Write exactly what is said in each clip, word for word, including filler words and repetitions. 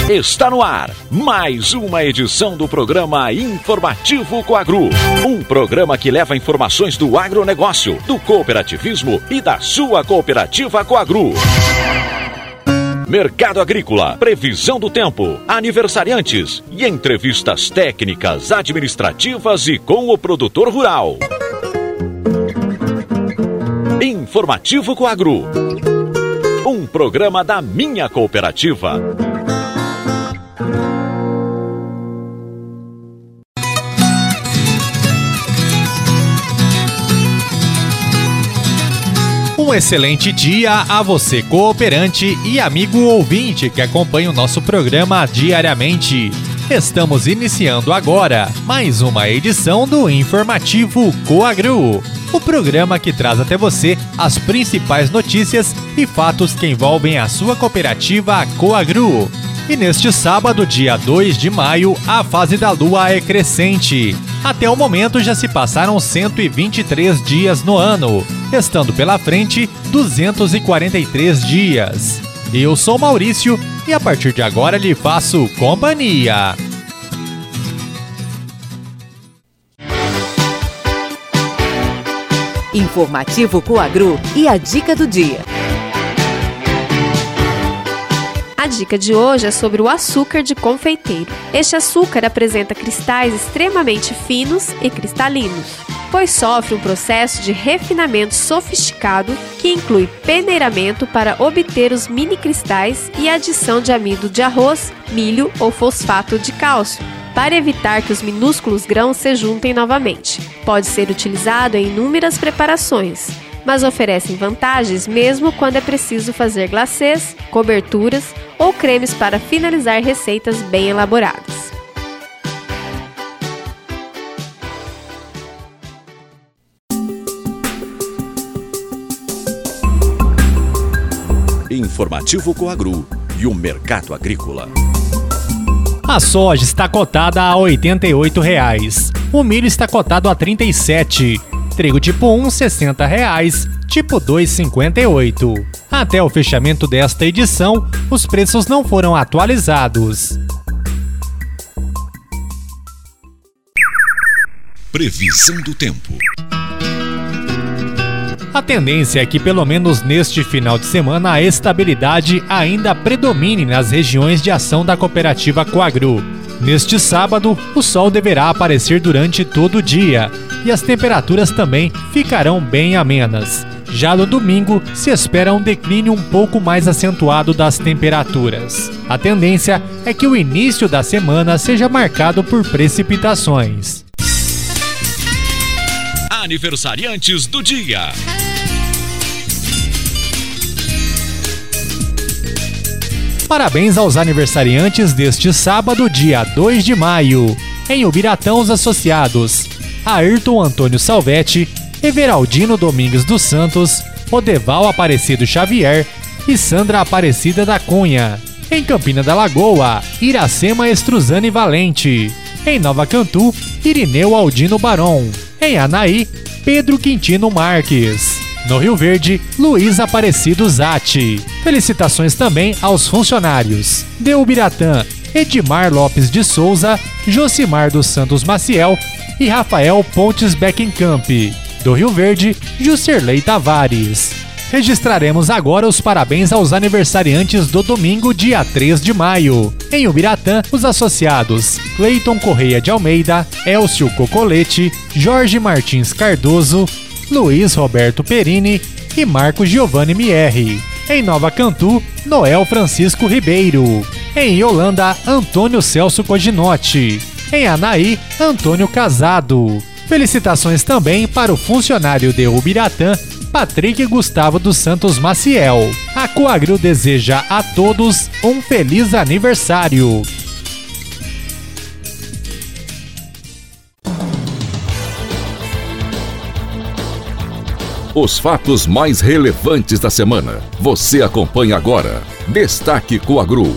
Está no ar mais uma edição do programa Informativo Coagro. Um programa que leva informações do agronegócio, do cooperativismo e da sua cooperativa Coagro. Mercado agrícola, previsão do tempo, aniversariantes e entrevistas técnicas, administrativas e com o produtor rural. Informativo Coagro. Um programa da minha cooperativa. Um excelente dia a você, cooperante e amigo ouvinte que acompanha o nosso programa diariamente. Estamos iniciando agora mais uma edição do Informativo Coagro, o programa que traz até você as principais notícias e fatos que envolvem a sua cooperativa Coagro. E neste sábado, dia dois de maio, a fase da lua é crescente. Até o momento já se passaram cento e vinte e três dias no ano, estando pela frente duzentos e quarenta e três dias. Eu sou Maurício e a partir de agora lhe faço companhia. Informativo Coagro e a dica do dia. A dica de hoje é sobre o açúcar de confeiteiro. Este açúcar apresenta cristais extremamente finos e cristalinos, pois sofre um processo de refinamento sofisticado que inclui peneiramento para obter os mini cristais e adição de amido de arroz, milho ou fosfato de cálcio, para evitar que os minúsculos grãos se juntem novamente. Pode ser utilizado em inúmeras preparações, mas oferecem vantagens mesmo quando é preciso fazer glacês, coberturas ou cremes para finalizar receitas bem elaboradas. Informativo Coagro e o mercado agrícola. A soja está cotada a oitenta e oito reais. O milho está cotado a trinta e sete. Trigo tipo um, sessenta reais. Tipo dois, cinquenta e oito. Até o fechamento desta edição, os preços não foram atualizados. Previsão do tempo. A tendência é que, pelo menos neste final de semana, a estabilidade ainda predomine nas regiões de ação da cooperativa Coagro. Neste sábado, o sol deverá aparecer durante todo o dia e as temperaturas também ficarão bem amenas. Já no domingo, se espera um declínio um pouco mais acentuado das temperaturas. A tendência é que o início da semana seja marcado por precipitações. Aniversariantes do dia. Parabéns aos aniversariantes deste sábado, dia dois de maio. Em Ubiratã, os associados: Ayrton Antônio Salvetti, Everaldino Domingues dos Santos, Odeval Aparecido Xavier e Sandra Aparecida da Cunha. Em Campina da Lagoa, Iracema Estruzani Valente. Em Nova Cantu, Irineu Aldino Baron. Em Anaí, Pedro Quintino Marques. No Rio Verde, Luiz Aparecido Zatti. Felicitações também aos funcionários de Ubiratã: Edmar Lopes de Souza, Josimar dos Santos Maciel e Rafael Pontes Beckenkamp. Do Rio Verde, Juscerlei Tavares. Registraremos agora os parabéns aos aniversariantes do domingo, dia três de maio. Em Ubiratã, os associados: Cleiton Correia de Almeida, Elcio Cocolete, Jorge Martins Cardoso, Luiz Roberto Perini e Marcos Giovanni Mierri. Em Nova Cantu, Noel Francisco Ribeiro. Em Yolanda, Antônio Celso Coginotti. Em Anaí, Antônio Casado. Felicitações também para o funcionário de Ubiratã, Patrick Gustavo dos Santos Maciel. A Coagro deseja a todos um feliz aniversário. Os fatos mais relevantes da semana. Você acompanha agora. Destaque Coagro.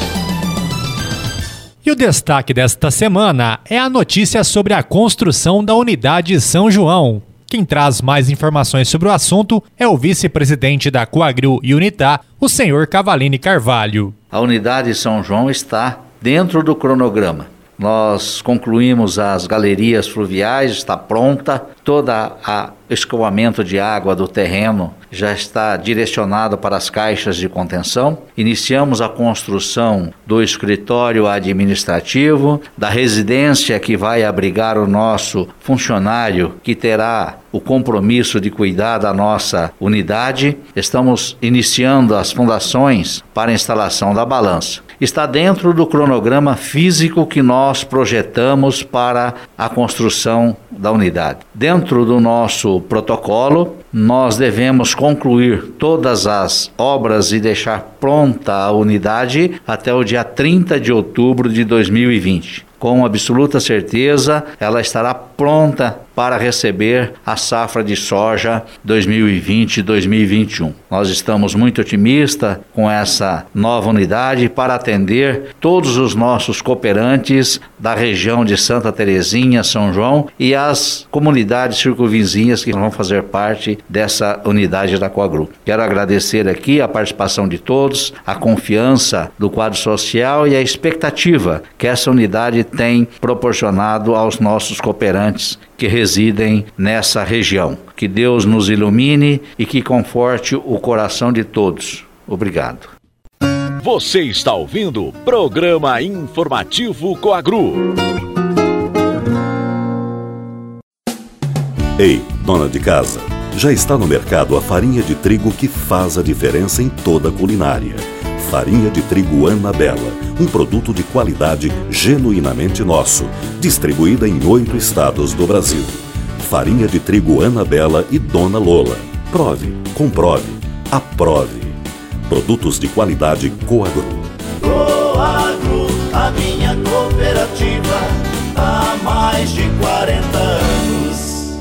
E o destaque desta semana é a notícia sobre a construção da unidade São João. Quem traz mais informações sobre o assunto é o vice-presidente da Coagru e Unitá, o senhor Cavalini Carvalho. A unidade São João está dentro do cronograma. Nós concluímos as galerias fluviais, está pronta, todo o escoamento de água do terreno já está direcionado para as caixas de contenção. Iniciamos a construção do escritório administrativo, da residência que vai abrigar o nosso funcionário, que terá o compromisso de cuidar da nossa unidade. Estamos iniciando as fundações para a instalação da balança. Está dentro do cronograma físico que nós projetamos para a construção da unidade. Dentro do nosso protocolo, nós devemos concluir todas as obras e deixar pronta a unidade até o dia trinta de outubro de dois mil e vinte. Com absoluta certeza, ela estará pronta para receber a safra de soja dois mil e vinte e dois mil e vinte e um. Nós estamos muito otimistas com essa nova unidade para atender todos os nossos cooperantes da região de Santa Terezinha, São João e as comunidades circunvizinhas que vão fazer parte dessa unidade da Coagru. Quero agradecer aqui a participação de todos, a confiança do quadro social e a expectativa que essa unidade tem proporcionado aos nossos cooperantes que residem nessa região. Que Deus nos ilumine e que conforte o coração de todos. Obrigado. Você está ouvindo o Programa Informativo Coagru. Ei, dona de casa, já está no mercado a farinha de trigo que faz a diferença em toda a culinária. Farinha de trigo Anabela, um produto de qualidade genuinamente nosso, distribuída em oito estados do Brasil. Farinha de trigo Anabela e Dona Lola. Prove, comprove, aprove. Produtos de qualidade Coagru. Coagru, a minha cooperativa, há mais de quarenta anos.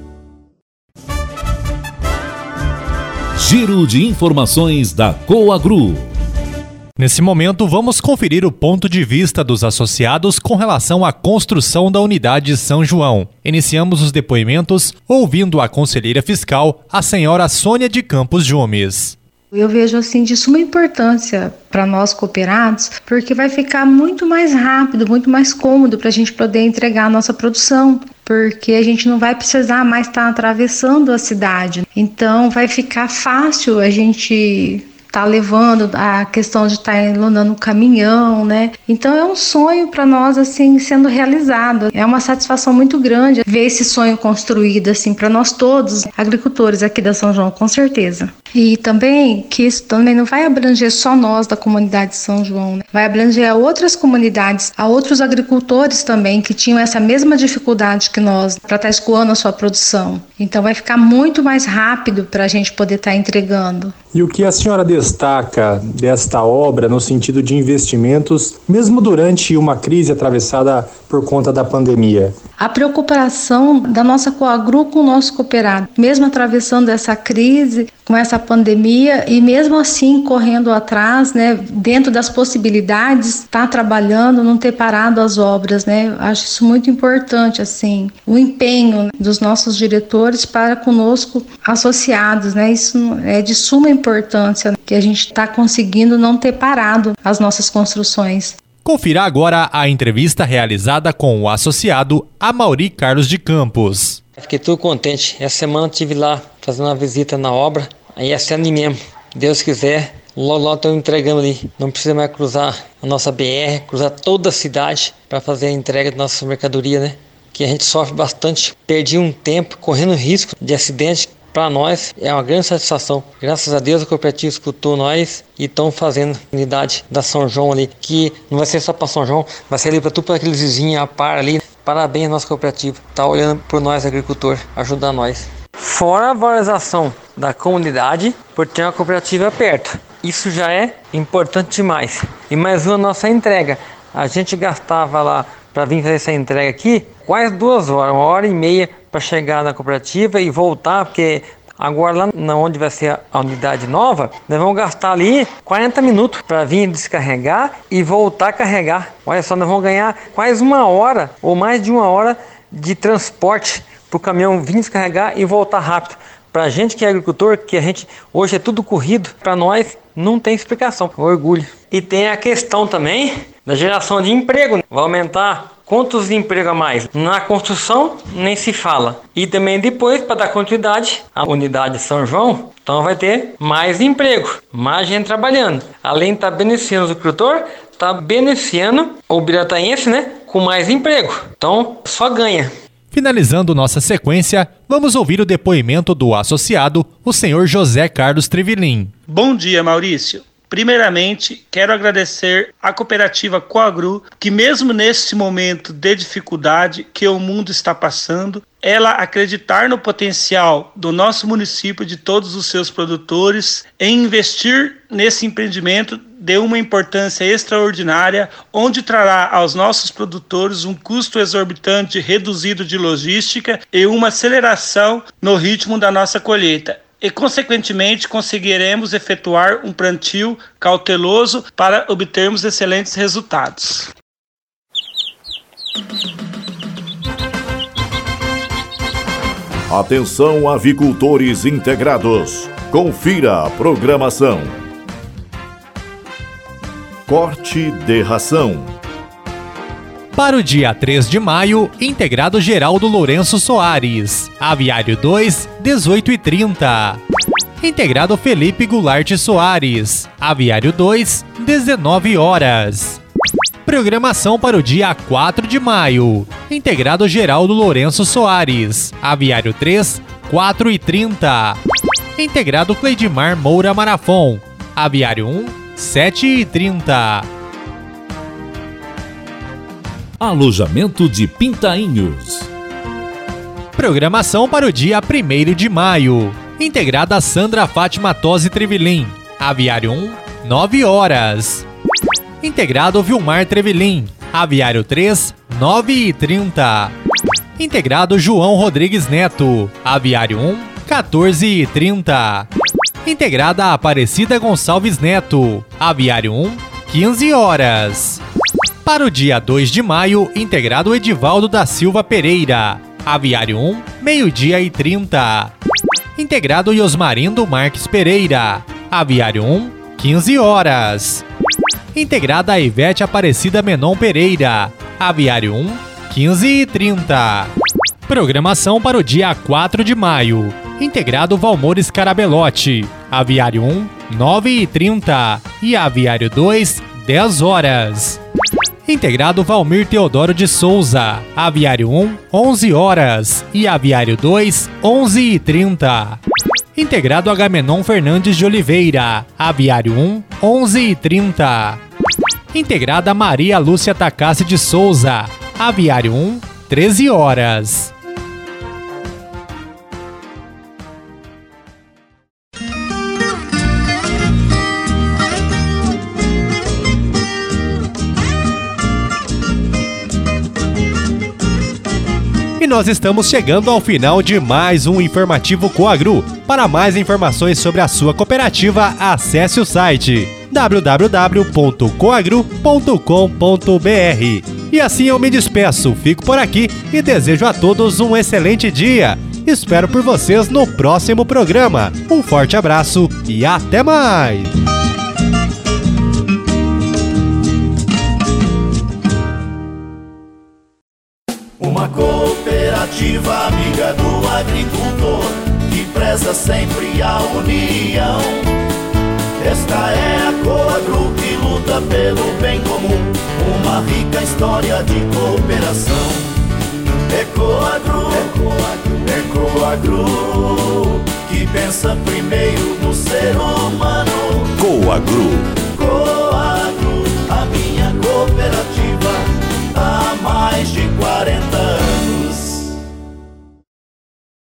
Giro de informações da Coagru. Nesse momento, vamos conferir o ponto de vista dos associados com relação à construção da unidade São João. Iniciamos os depoimentos ouvindo a conselheira fiscal, a senhora Sônia de Campos Jumes. Eu vejo assim de suma importância para nós cooperados, porque vai ficar muito mais rápido, muito mais cômodo para a gente poder entregar a nossa produção, porque a gente não vai precisar mais estar atravessando a cidade. Então vai ficar fácil a gente tá levando a questão de estar tá enlonando o caminhão, né? Então é um sonho para nós assim sendo realizado. É uma satisfação muito grande ver esse sonho construído assim para nós todos, agricultores aqui da São João, com certeza. E também que isso também não vai abranger só nós da comunidade de São João, né? Vai abranger a outras comunidades, a outros agricultores também que tinham essa mesma dificuldade que nós para estar tá escoando a sua produção. Então vai ficar muito mais rápido para a gente poder estar tá entregando. E o que a senhora destaca desta obra no sentido de investimentos, mesmo durante uma crise atravessada por conta da pandemia? A preocupação da nossa Coagru com o nosso cooperado, mesmo atravessando essa crise, com essa pandemia e mesmo assim correndo atrás, né, dentro das possibilidades, estar tá trabalhando, não ter parado as obras, né? Acho isso muito importante, assim, o empenho, né, dos nossos diretores para conosco associados, né? Isso é de suma importância, né, que a gente está conseguindo não ter parado as nossas construções. Confira agora a entrevista realizada com o associado Amaury Carlos de Campos. Fiquei todo contente. Essa semana eu estive lá fazendo uma visita na obra. Aí é ali mesmo. Deus quiser, logo logo estou entregando ali. Não precisa mais cruzar a nossa B R, cruzar toda a cidade para fazer a entrega da nossa mercadoria, né? Que a gente sofre bastante. Perdi um tempo correndo risco de acidente. Para nós é uma grande satisfação. Graças a Deus a cooperativa escutou nós e estão fazendo a unidade da São João ali, que não vai ser só para São João, vai ser ali para tudo, para aqueles vizinhos a par ali. Parabéns à nossa cooperativa, está olhando por nós agricultor, ajudar nós. Fora a valorização da comunidade por ter uma cooperativa perto, isso já é importante demais. E mais uma nossa entrega, a gente gastava lá para vir fazer essa entrega aqui quase duas horas, uma hora e meia para chegar na cooperativa e voltar, porque agora lá na onde vai ser a unidade nova, nós vamos gastar ali quarenta minutos para vir descarregar e voltar a carregar. Olha só, nós vamos ganhar quase uma hora ou mais de uma hora de transporte para o caminhão vir descarregar e voltar rápido. Para a gente que é agricultor, que a gente hoje é tudo corrido, para nós não tem explicação, orgulho. E tem a questão também da geração de emprego, vai aumentar quantos empregos a mais? Na construção nem se fala. E também depois, para dar continuidade, a unidade São João, então vai ter mais emprego, mais gente trabalhando. Além de estar tá beneficiando o agricultor, está beneficiando o birataense, né, com mais emprego. Então só ganha. Finalizando nossa sequência, vamos ouvir o depoimento do associado, o senhor José Carlos Trivelin. Bom dia, Maurício. Primeiramente, quero agradecer à cooperativa Coagru, que mesmo neste momento de dificuldade que o mundo está passando, ela acreditar no potencial do nosso município, de todos os seus produtores, em investir nesse empreendimento de uma importância extraordinária, onde trará aos nossos produtores um custo exorbitante reduzido de logística e uma aceleração no ritmo da nossa colheita. E, consequentemente, conseguiremos efetuar um plantio cauteloso para obtermos excelentes resultados. Atenção, avicultores integrados. Confira a programação. Corte de ração. Para o dia três de maio, integrado Geraldo Lourenço Soares. Aviário dois, dezoito e trinta. Integrado Felipe Goulart Soares. Aviário dois, dezenove horas. Programação para o dia quatro de maio. Integrado Geraldo Lourenço Soares. Aviário três, quatro e trinta. Integrado Cleidimar Moura Marafon. Aviário um, sete e trinta. Alojamento de Pintainhos. Programação para o dia primeiro de maio. Integrada Sandra Fátima Tosi Trevelin. Aviário um, nove horas. Integrado Vilmar Trevelin. Aviário três, nove e trinta. Integrado João Rodrigues Neto. Aviário um, quatorze e trinta. Integrada Aparecida Gonçalves Neto. Aviário um, quinze horas. Para o dia dois de maio, integrado Edivaldo da Silva Pereira. Aviário um, meio-dia e trinta. Integrado Yosmarindo Marques Pereira. Aviário um, quinze horas. Integrada Ivete Aparecida Menon Pereira. Aviário um, quinze e trinta. Programação para o dia quatro de maio. Integrado Valmor Scarabelotti. Aviário um, nove e trinta. E Aviário dois, dez horas. Integrado Valmir Teodoro de Souza. Aviário um, onze horas. E Aviário dois, onze e trinta. Integrado Agamenon Fernandes de Oliveira. Aviário um, onze e trinta. Integrada Maria Lúcia Takassi de Souza. Aviário um, treze horas. E nós estamos chegando ao final de mais um Informativo Coagru. Para mais informações sobre a sua cooperativa, acesse o site w w w ponto coagru ponto com ponto b r. E assim eu me despeço, fico por aqui e desejo a todos um excelente dia. Espero por vocês no próximo programa. Um forte abraço e até mais! Uma cooperativa amiga do agricultor, que preza sempre a união. Esta é a Coagru, que luta pelo bem comum, uma rica história de cooperação. É Coagru, é Coagru, é Coagru, que pensa primeiro no ser humano. Coagru.